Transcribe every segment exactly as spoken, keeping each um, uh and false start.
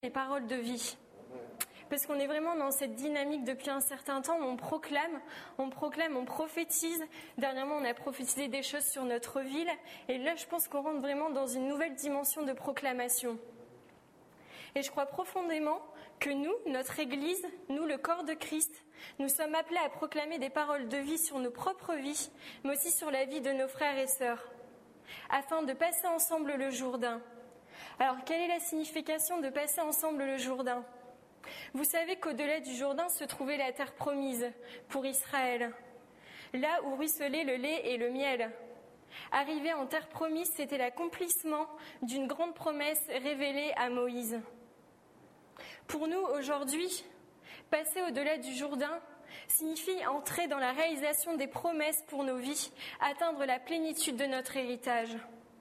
les paroles de vie. Parce qu'on est vraiment dans cette dynamique depuis un certain temps où on proclame, on proclame, on prophétise. Dernièrement, on a prophétisé des choses sur notre ville. Et là, je pense qu'on rentre vraiment dans une nouvelle dimension de proclamation. Et je crois profondément que nous, notre Église, nous, le corps de Christ, nous sommes appelés à proclamer des paroles de vie sur nos propres vies, mais aussi sur la vie de nos frères et sœurs, afin de passer ensemble le Jourdain. Alors, quelle est la signification de passer ensemble le Jourdain ? Vous savez qu'au-delà du Jourdain se trouvait la terre promise pour Israël, là où ruisselait le lait et le miel. Arriver en terre promise, c'était l'accomplissement d'une grande promesse révélée à Moïse. Pour nous, aujourd'hui, passer au-delà du Jourdain signifie entrer dans la réalisation des promesses pour nos vies, atteindre la plénitude de notre héritage.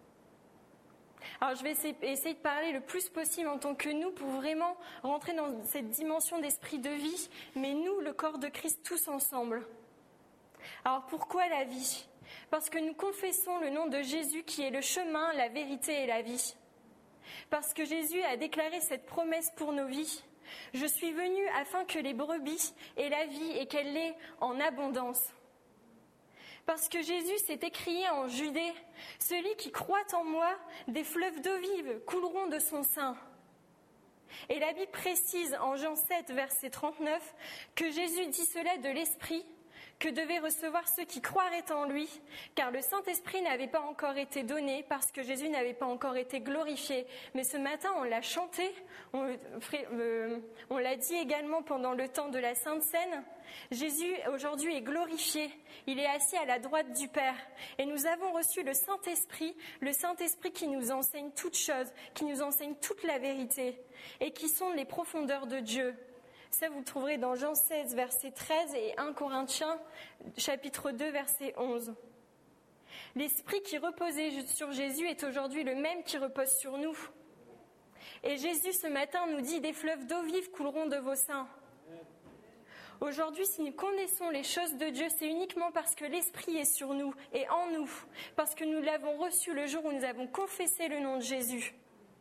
Alors je vais essayer de parler le plus possible en tant que nous pour vraiment rentrer dans cette dimension d'esprit de vie, mais nous, le corps de Christ, tous ensemble. Alors pourquoi la vie ? Parce que nous confessons le nom de Jésus qui est le chemin, la vérité et la vie. Parce que Jésus a déclaré cette promesse pour nos vies. Je suis venu afin que les brebis aient la vie et qu'elle l'ait en abondance. Parce que Jésus s'est écrié en Judée, « Celui qui croit en moi, des fleuves d'eau vive couleront de son sein. » Et la Bible précise en Jean sept, verset trente-neuf, que Jésus dit cela de l'Esprit, que devaient recevoir ceux qui croiraient en lui, car le Saint-Esprit n'avait pas encore été donné, parce que Jésus n'avait pas encore été glorifié. Mais ce matin, on l'a chanté, on, euh, on l'a dit également pendant le temps de la Sainte Seine. Jésus, aujourd'hui, est glorifié. Il est assis à la droite du Père. Et nous avons reçu le Saint-Esprit, le Saint-Esprit qui nous enseigne toutes choses, qui nous enseigne toute la vérité, et qui sonde les profondeurs de Dieu. Ça, vous le trouverez dans Jean seize, verset treize et un Corinthiens, chapitre deux, verset onze. L'esprit qui reposait sur Jésus est aujourd'hui le même qui repose sur nous. Et Jésus, ce matin, nous dit « Des fleuves d'eau vive couleront de vos seins ». Aujourd'hui, si nous connaissons les choses de Dieu, c'est uniquement parce que l'Esprit est sur nous et en nous, parce que nous l'avons reçu le jour où nous avons confessé le nom de Jésus.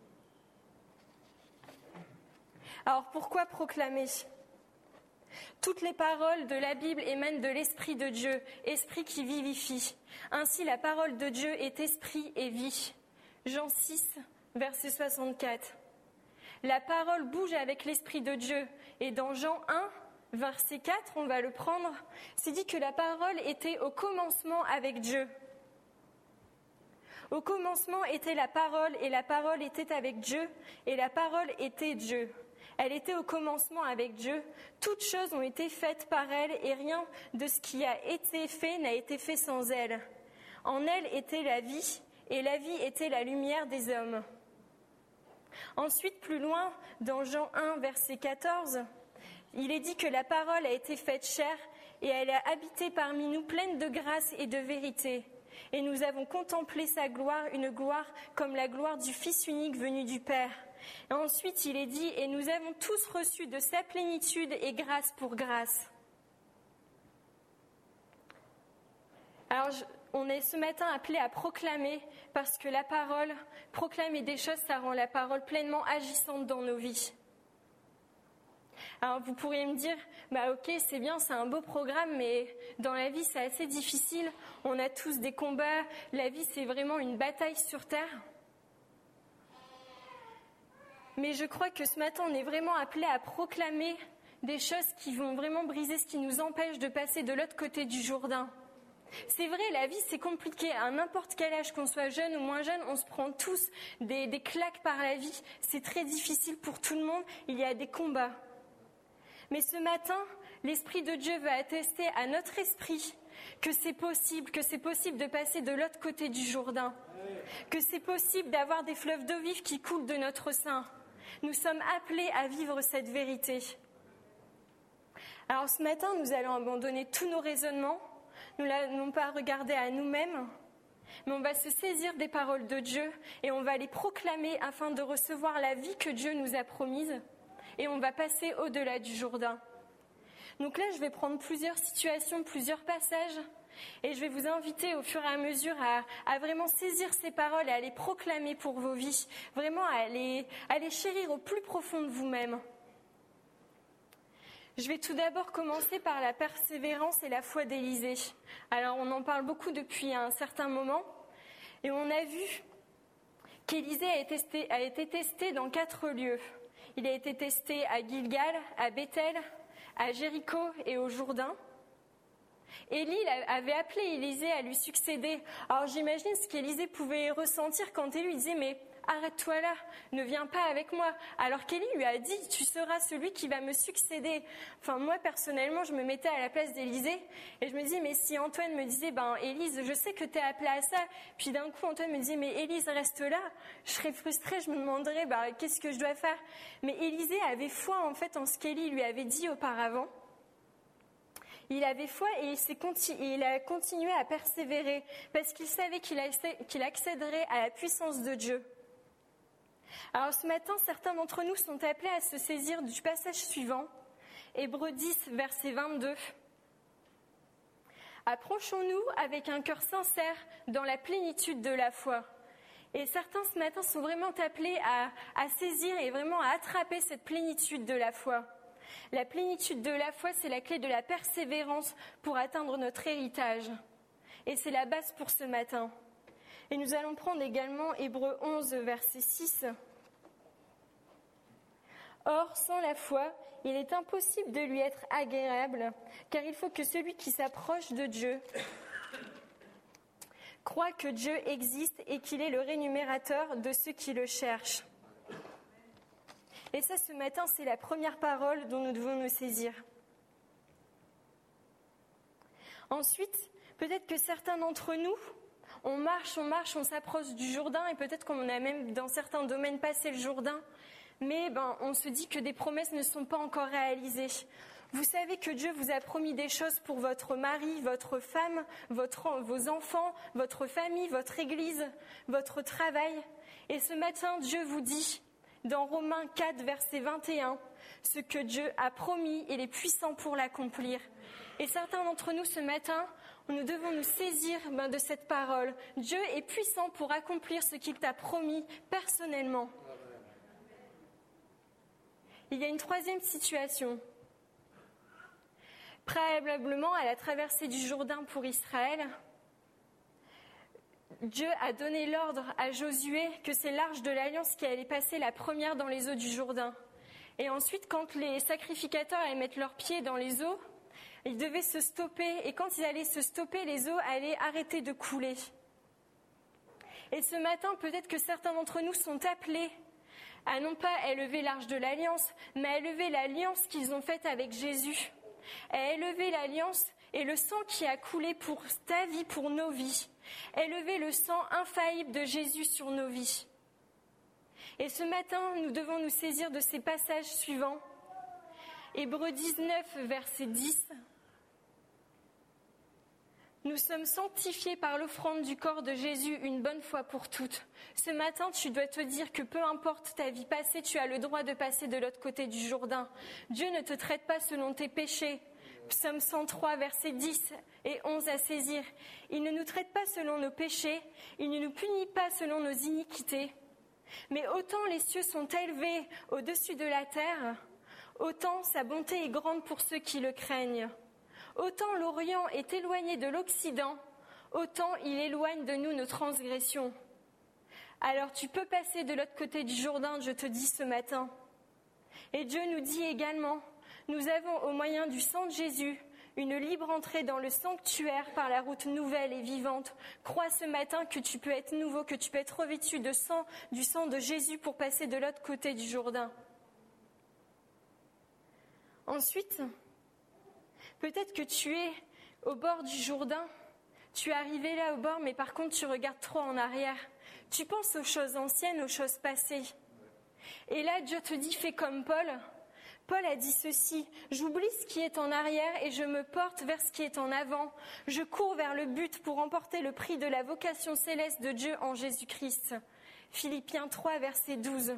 Alors pourquoi proclamer ? Toutes les paroles de la Bible émanent de l'Esprit de Dieu, Esprit qui vivifie. Ainsi, la parole de Dieu est esprit et vie. Jean six, verset soixante-quatre. La parole bouge avec l'Esprit de Dieu. Et dans Jean un, verset quatre, on va le prendre, c'est dit que la parole était au commencement avec Dieu. Au commencement était la parole, et la parole était avec Dieu, et la parole était Dieu. Elle était au commencement avec Dieu. Toutes choses ont été faites par elle, et rien de ce qui a été fait n'a été fait sans elle. En elle était la vie, et la vie était la lumière des hommes. Ensuite, plus loin, dans Jean un, verset quatorze, il est dit que la parole a été faite chair, et elle a habité parmi nous pleine de grâce et de vérité. Et nous avons contemplé sa gloire, une gloire comme la gloire du Fils unique venu du Père. Et ensuite, il est dit, et nous avons tous reçu de sa plénitude et grâce pour grâce. Alors, je, on est ce matin appelé à proclamer, parce que la parole, proclamer des choses, ça rend la parole pleinement agissante dans nos vies. Alors vous pourriez me dire, bah ok, c'est bien, c'est un beau programme, mais dans la vie c'est assez difficile. On a tous des combats, la vie c'est vraiment une bataille sur terre. Mais je crois que ce matin on est vraiment appelé à proclamer des choses qui vont vraiment briser ce qui nous empêche de passer de l'autre côté du Jourdain. C'est vrai, la vie c'est compliqué, à n'importe quel âge, qu'on soit jeune ou moins jeune, on se prend tous des, des claques par la vie. C'est très difficile pour tout le monde, il y a des combats. Mais ce matin, l'Esprit de Dieu va attester à notre esprit que c'est possible, que c'est possible de passer de l'autre côté du Jourdain, que c'est possible d'avoir des fleuves d'eau vive qui coulent de notre sein. Nous sommes appelés à vivre cette vérité. Alors ce matin, nous allons abandonner tous nos raisonnements, nous n'allons pas regarder à nous-mêmes, mais on va se saisir des paroles de Dieu et on va les proclamer afin de recevoir la vie que Dieu nous a promise. Et on va passer au-delà du Jourdain. Donc là, je vais prendre plusieurs situations, plusieurs passages, Et je vais vous inviter au fur et à mesure à, à vraiment saisir ces paroles et à les proclamer pour vos vies, vraiment à les, à les chérir au plus profond de vous-même. Je vais tout d'abord commencer par la persévérance et la foi d'Élisée. Alors on en parle beaucoup depuis un certain moment et on a vu qu'Élisée a été testé, a été testé dans quatre lieux. Il a été testé à Gilgal, à Bethel, à Jéricho et au Jourdain. Élie avait appelé Élisée à lui succéder. Alors j'imagine ce qu'Élisée pouvait ressentir quand Élie lui disait « mais arrête-toi là, ne viens pas avec moi ». Alors qu'Élie lui a dit « tu seras celui qui va me succéder ». Enfin moi personnellement je me mettais à la place d'Élisée et je me disais « mais si Antoine me disait « ben Élise, je sais que tu es appelée à ça ». Puis d'un coup Antoine me disait « mais Élise reste là », je serais frustrée, je me demanderais bah, « qu'est-ce que je dois faire ?» Mais Élisée avait foi en fait en ce qu'Élie lui avait dit auparavant. Il avait foi et il, s'est continu, il a continué à persévérer parce qu'il savait qu'il, qu'il accéderait à la puissance de Dieu. Alors ce matin, certains d'entre nous sont appelés à se saisir du passage suivant, Hébreux dix, verset vingt-deux. Approchons-nous avec un cœur sincère dans la plénitude de la foi. Et certains ce matin sont vraiment appelés à, à saisir et vraiment à attraper cette plénitude de la foi. La plénitude de la foi, c'est la clé de la persévérance pour atteindre notre héritage. Et c'est la base pour ce matin. Et nous allons prendre également Hébreux onze, verset six. Or, sans la foi, il est impossible de lui être agréable, car il faut que celui qui s'approche de Dieu croit que Dieu existe et qu'il est le rémunérateur de ceux qui le cherchent. Et ça, ce matin, c'est la première parole dont nous devons nous saisir. Ensuite, peut-être que certains d'entre nous, on marche, on marche, on s'approche du Jourdain et peut-être qu'on a même dans certains domaines passé le Jourdain, mais ben, on se dit que des promesses ne sont pas encore réalisées. Vous savez que Dieu vous a promis des choses pour votre mari, votre femme, votre, vos enfants, votre famille, votre église, votre travail. Et ce matin, Dieu vous dit, dans Romains quatre, verset vingt et un, ce que Dieu a promis, il est puissant pour l'accomplir. Et certains d'entre nous, ce matin, nous devons nous saisir ben, de cette parole. Dieu est puissant pour accomplir ce qu'il t'a promis personnellement. Il y a une troisième situation. Préalablement à la traversée du Jourdain pour Israël, Dieu a donné l'ordre à Josué que c'est l'arche de l'Alliance qui allait passer la première dans les eaux du Jourdain. Et ensuite, quand les sacrificateurs allaient mettre leurs pieds dans les eaux, ils devaient se stopper. Et quand ils allaient se stopper, les eaux allaient arrêter de couler. Et ce matin, peut-être que certains d'entre nous sont appelés à non pas élever l'arche de l'Alliance, mais à élever l'alliance qu'ils ont faite avec Jésus. À élever l'alliance et le sang qui a coulé pour ta vie, pour nos vies. Élever le sang infaillible de Jésus sur nos vies. Et ce matin, nous devons nous saisir de ces passages suivants. Hébreux dix-neuf, verset dix. Nous sommes sanctifiés par l'offrande du corps de Jésus une bonne fois pour toutes. Ce matin, tu dois te dire que peu importe ta vie passée, tu as le droit de passer de l'autre côté du Jourdain. Dieu ne te traite pas selon tes péchés. Psaume cent trois, versets dix et onze à saisir. Il ne nous traite pas selon nos péchés, il ne nous punit pas selon nos iniquités. Mais autant les cieux sont élevés au-dessus de la terre, autant sa bonté est grande pour ceux qui le craignent. Autant l'Orient est éloigné de l'Occident, autant il éloigne de nous nos transgressions. Alors tu peux passer de l'autre côté du Jourdain, je te dis ce matin. Et Dieu nous dit également, nous avons au moyen du sang de Jésus une libre entrée dans le sanctuaire par la route nouvelle et vivante. Crois ce matin que tu peux être nouveau, que tu peux être revêtu de sang, du sang de Jésus pour passer de l'autre côté du Jourdain. Ensuite, peut-être que tu es au bord du Jourdain, tu es arrivé là au bord, mais par contre tu regardes trop en arrière. Tu penses aux choses anciennes, aux choses passées. Et là, Dieu te dit, fais comme Paul. Paul a dit ceci, j'oublie ce qui est en arrière et je me porte vers ce qui est en avant. Je cours vers le but pour remporter le prix de la vocation céleste de Dieu en Jésus-Christ. Philippiens trois, verset douze.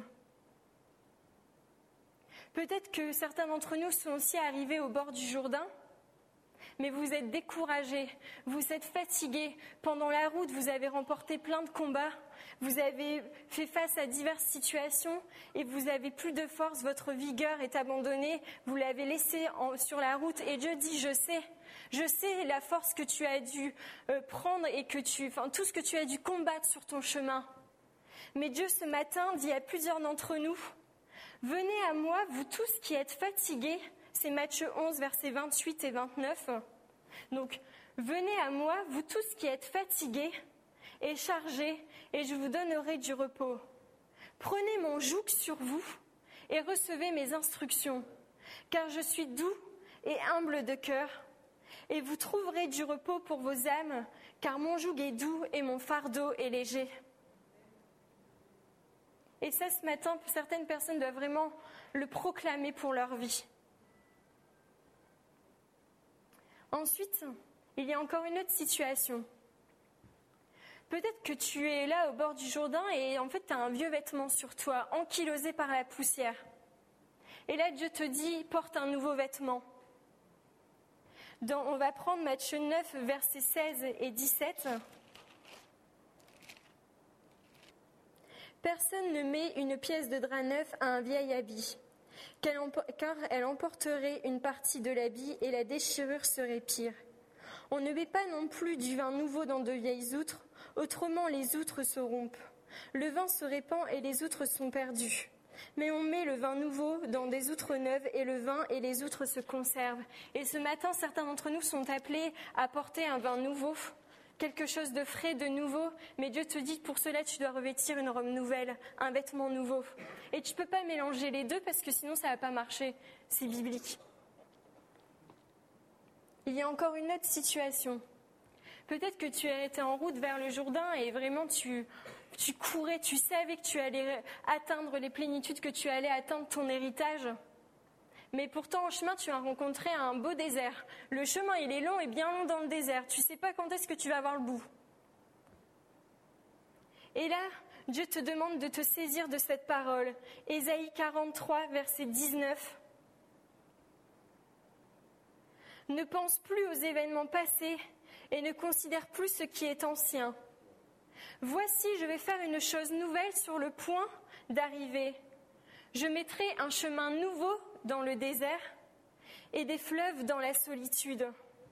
Peut-être que certains d'entre nous sont aussi arrivés au bord du Jourdain, mais vous êtes découragé, vous êtes fatigué. Pendant la route, vous avez remporté plein de combats, vous avez fait face à diverses situations et vous n'avez plus de force, votre vigueur est abandonnée, vous l'avez laissée en, sur la route. Et Dieu dit, je sais, je sais la force que tu as dû euh, prendre et que tu, enfin, tout ce que tu as dû combattre sur ton chemin. Mais Dieu, ce matin, dit à plusieurs d'entre nous, venez à moi, vous tous qui êtes fatigués. C'est Matthieu onze, versets vingt-huit et vingt-neuf. Donc, venez à moi, vous tous qui êtes fatigués et chargés, et je vous donnerai du repos. Prenez mon joug sur vous et recevez mes instructions, car je suis doux et humble de cœur, et vous trouverez du repos pour vos âmes, car mon joug est doux et mon fardeau est léger. Et ça, ce matin, certaines personnes doivent vraiment le proclamer pour leur vie. Ensuite, il y a encore une autre situation. Peut-être que tu es là au bord du Jourdain et en fait tu as un vieux vêtement sur toi, ankylosé par la poussière. Et là Dieu te dit, porte un nouveau vêtement. Dans, on va prendre Matthieu neuf, versets seize et dix-sept. Personne ne met une pièce de drap neuf à un vieil habit, car elle emporterait une partie de l'habit et la déchirure serait pire. On ne met pas non plus du vin nouveau dans de vieilles outres, autrement les outres se rompent. Le vin se répand et les outres sont perdues. Mais on met le vin nouveau dans des outres neuves et le vin et les outres se conservent. Et ce matin, certains d'entre nous sont appelés à porter un vin nouveau, quelque chose de frais, de nouveau, mais Dieu te dit, pour cela, tu dois revêtir une robe nouvelle, un vêtement nouveau. Et tu ne peux pas mélanger les deux parce que sinon, ça ne va pas marcher. C'est biblique. Il y a encore une autre situation. Peut-être que tu étais en route vers le Jourdain et vraiment tu, tu courais, tu savais que tu allais atteindre les plénitudes, que tu allais atteindre ton héritage. Mais pourtant, en chemin, tu as rencontré un beau désert. Le chemin, il est long et bien long dans le désert. Tu ne sais pas quand est-ce que tu vas voir le bout. Et là, Dieu te demande de te saisir de cette parole. Ésaïe quarante-trois, verset dix-neuf. Ne pense plus aux événements passés et ne considère plus ce qui est ancien. Voici, je vais faire une chose nouvelle sur le point d'arriver. Je mettrai un chemin nouveau dans le désert et des fleuves dans la solitude.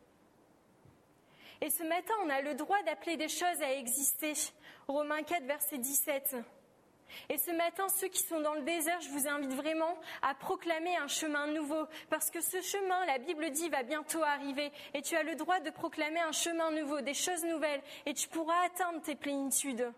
Et ce matin, on a le droit d'appeler des choses à exister. Romains quatre, verset dix-sept. Et ce matin, ceux qui sont dans le désert, je vous invite vraiment à proclamer un chemin nouveau. Parce que ce chemin, la Bible dit, va bientôt arriver. Et tu as le droit de proclamer un chemin nouveau, des choses nouvelles. Et tu pourras atteindre tes plénitudes.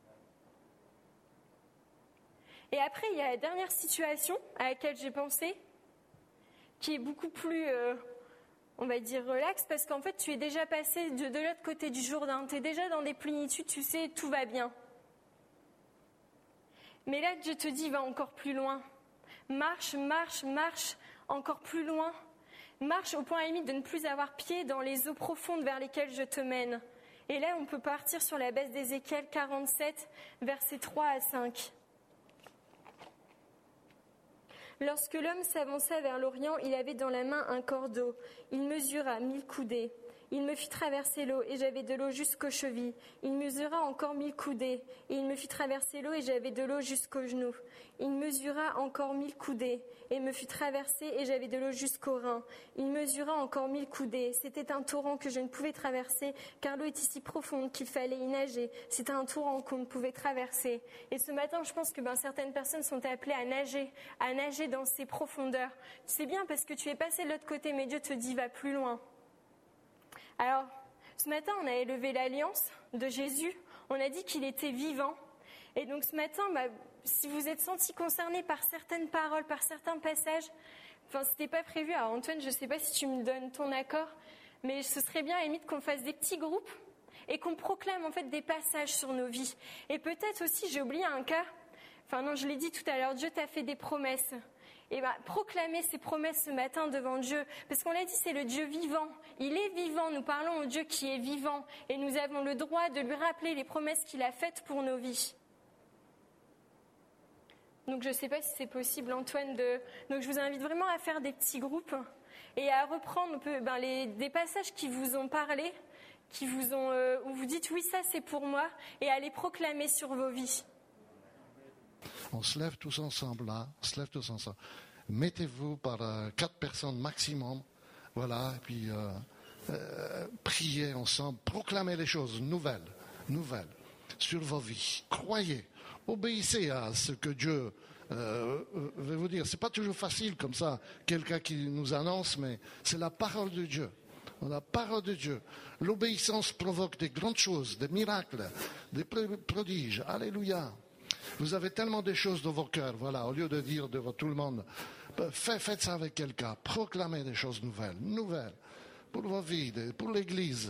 Et après, il y a la dernière situation à laquelle j'ai pensé, qui est beaucoup plus, euh, on va dire, relax, parce qu'en fait, tu es déjà passé de, de l'autre côté du Jourdain. Tu es déjà dans des plénitudes, tu sais, tout va bien. Mais là, Dieu te dit, va encore plus loin. Marche, marche, marche, encore plus loin. Marche au point limite de ne plus avoir pied dans les eaux profondes vers lesquelles je te mène. Et là, on peut partir sur la baisse d'Ézéchiel quarante-sept, versets trois à cinq. Lorsque l'homme s'avança vers l'Orient, il avait dans la main un cordeau. Il mesura mille coudées. Il me fit traverser l'eau, et j'avais de l'eau jusqu'aux chevilles. Il mesura encore mille coudées, et il me fit traverser l'eau, et j'avais de l'eau jusqu'aux genoux. Il mesura encore mille coudées, et me fit traverser, et j'avais de l'eau jusqu'aux reins. Il mesura encore mille coudées. C'était un torrent que je ne pouvais traverser, car l'eau est si profonde qu'il fallait y nager. C'était un torrent qu'on ne pouvait traverser. Et ce matin, je pense que ben, certaines personnes sont appelées à nager, à nager dans ces profondeurs. C'est bien parce que tu es passé de l'autre côté, mais Dieu te dit, va plus loin. Alors, ce matin, on a élevé l'alliance de Jésus. On a dit qu'il était vivant. Et donc ce matin, bah, si vous êtes sentis concernés par certaines paroles, par certains passages, enfin, c'était pas prévu. Alors Antoine, je ne sais pas si tu me donnes ton accord, mais ce serait bien à la limite qu'on fasse des petits groupes et qu'on proclame en fait des passages sur nos vies. Et peut-être aussi, j'ai oublié un cas. Enfin non, je l'ai dit tout à l'heure, Dieu t'a fait des promesses. Et bien, proclamer ces promesses ce matin devant Dieu, parce qu'on l'a dit, c'est le Dieu vivant. Il est vivant, nous parlons au Dieu qui est vivant, et nous avons le droit de lui rappeler les promesses qu'il a faites pour nos vies. Donc je ne sais pas si c'est possible, Antoine, de... Donc je vous invite vraiment à faire des petits groupes, et à reprendre un peu, ben, les, des passages qui vous ont parlé, qui vous ont, euh, où vous dites oui, ça c'est pour moi, et à les proclamer sur vos vies. On se lève tous ensemble là, on se lève tous ensemble. Mettez-vous par euh, quatre personnes maximum, voilà, et puis euh, euh, priez ensemble, proclamez les choses nouvelles, nouvelles sur vos vies. Croyez, obéissez à ce que Dieu euh, veut vous dire. C'est pas toujours facile comme ça, quelqu'un qui nous annonce, mais c'est la parole de Dieu. La parole de Dieu. L'obéissance provoque des grandes choses, des miracles, des prodiges. Alléluia. Vous avez tellement de choses dans vos cœurs, voilà, au lieu de dire devant tout le monde, faites ça avec quelqu'un, proclamez des choses nouvelles, nouvelles, pour vos vies, pour l'Église.